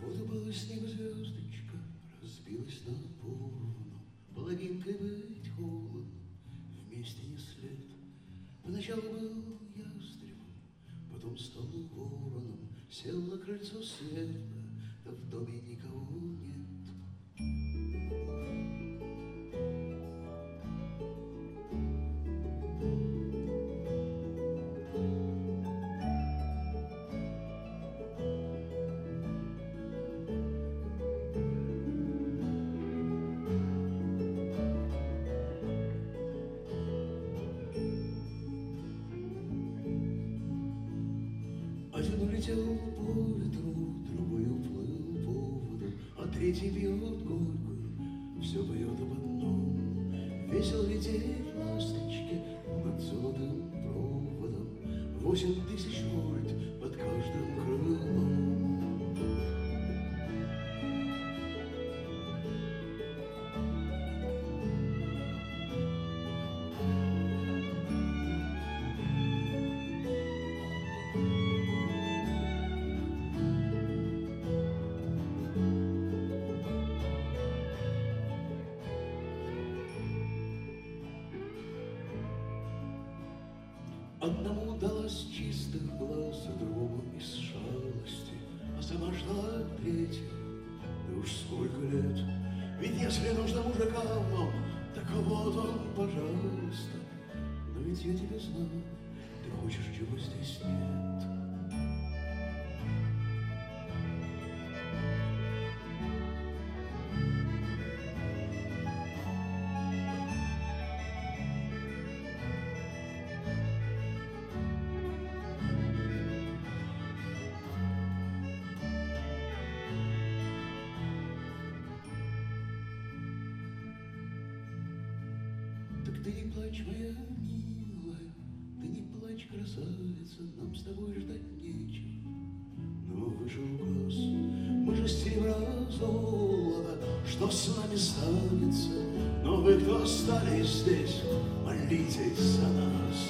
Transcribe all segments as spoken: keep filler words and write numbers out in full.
Вот упала с неба звездочка, разбилась на поровну. Половинкой быть холодно, вместе не след. Поначалу был ястребом, потом стал вороном. Сел на крыльцо светло, да в доме никого нет. Один улетел по ветру, другой уплыл по воду, а третий бьет горькую, все поет об одном. Весел лететь ласточки над золотым проводом, восемь тысяч вольт под каждым крылом. Одному далась чистых глаз, а другому из шалости, а сама ждала третьего, да уж сколько лет. Ведь если нужно мужикам вам, так вот он, пожалуйста. Но ведь я тебя знаю, ты хочешь, чего здесь нет. Так ты не плачь, моя милая, ты не плачь, красавица, нам с тобой ждать нечего. Но вышел глаз, мы же с серебра золота, что с нами станется? Но вы, кто остались здесь, молитесь за нас.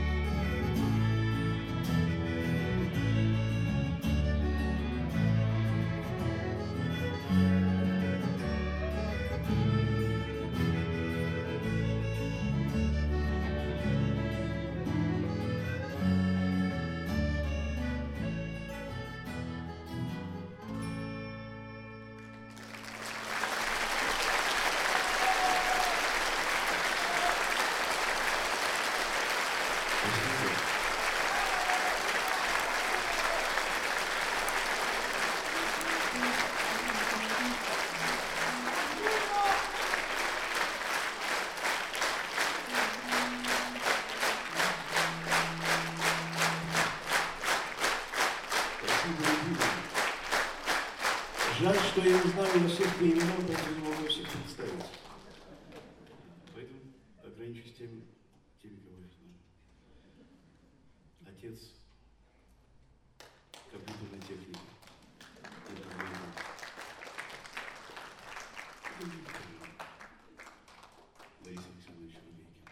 Жаль, что я не знаю всех по именам, поэтому не могу всех представить. Поэтому ограничусь теми, теми, кого я знаю. Отец компьютерной техники. Борис Александрович Рубейкин.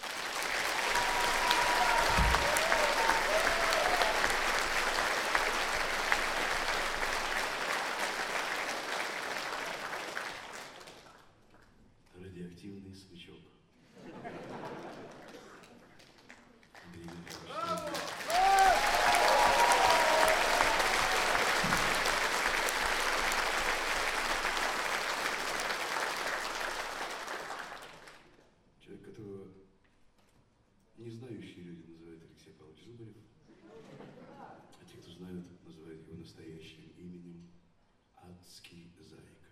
Радиоактивный смычок. Человек, которого не знающие люди называют Алексей Павлович Зубарев, а те, кто знают, называют его настоящим именем Адский Зайка.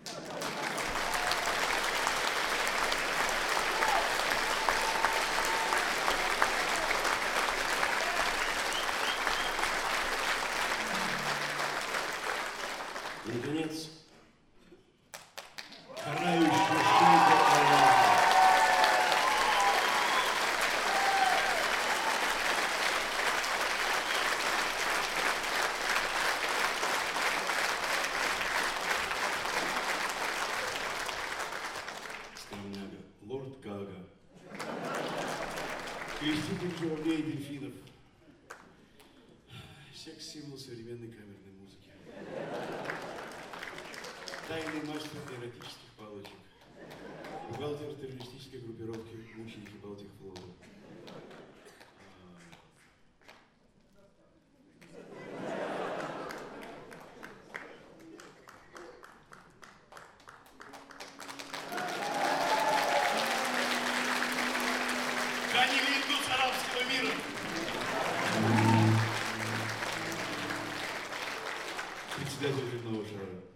И, наконец, карающая шейка Аллаха. Скромняга, лорд Гага, креститель журавлей и дельфинов, секс-символ современной камерной музыки. Тайный мастер эротических палочек. Бухгалтер террористической группировки «Мученики Балтикфлота». Джани Линдус арабского мира. Председатель земного шара.